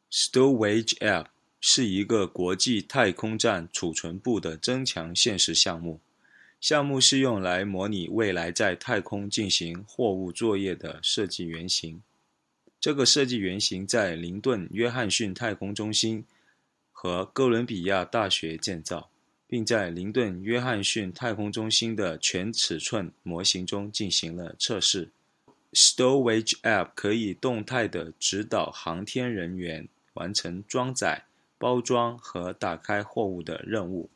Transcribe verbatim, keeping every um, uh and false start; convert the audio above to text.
Stowage App 是一个国际太空站储存部的增强现实项目。项目是用来模拟未来在太空进行货物作业的设计原型。这个设计原型在林顿约翰逊太空中心和哥伦比亚大学建造，并在林顿约翰逊太空中心的全尺寸模型中进行了测试。Stowage App 可以动态地指导航天人员完成装载、包装和打开货物的任务。